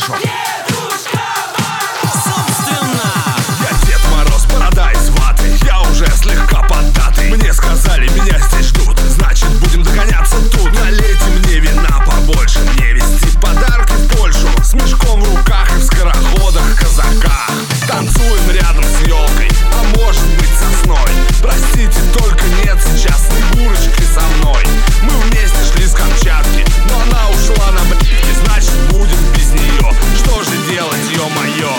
слышу. Собственно, Я Дед Мороз, борода из ваты. Я уже слегка поддатый. Мне сказали, меня здесь ждут. Значит, будем догоняться тут. Налейте мне вина побольше. Мне везти подарки в Польшу. С мешком в руках и в скороходах, казаках. Танцуем рядом с елкой, а может быть сосной. Простите, только нет сейчас Снегурочки со мной. Мы вместе шли с Камчатки, но она ушла на брюки. Значит, будем без нее. Что же делать, ё-моё?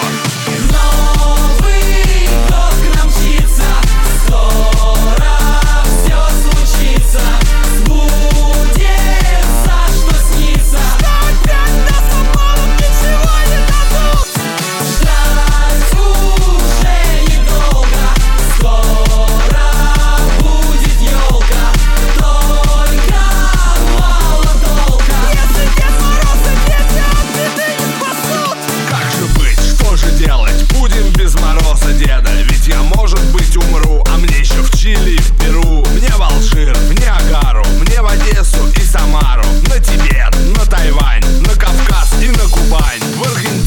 Новый год к нам мчится, скоро все случится, сбудется, что снится. Опять нас обманут, ничего не дадут. Ждать уже недолго, скоро будет елка, только мало толка. Если Дед Мороз и дети от беды не спасут. Как же быть, что же делать? Будем без Мороза деда. Ведь я, может быть, умру, а мне еще в Чили и в Перу. Мне в Алжир, в Ниагару, мне в Одессу и Самару, на Тибет, на Тайвань, на Кавказ и на Кубань, в Аргентину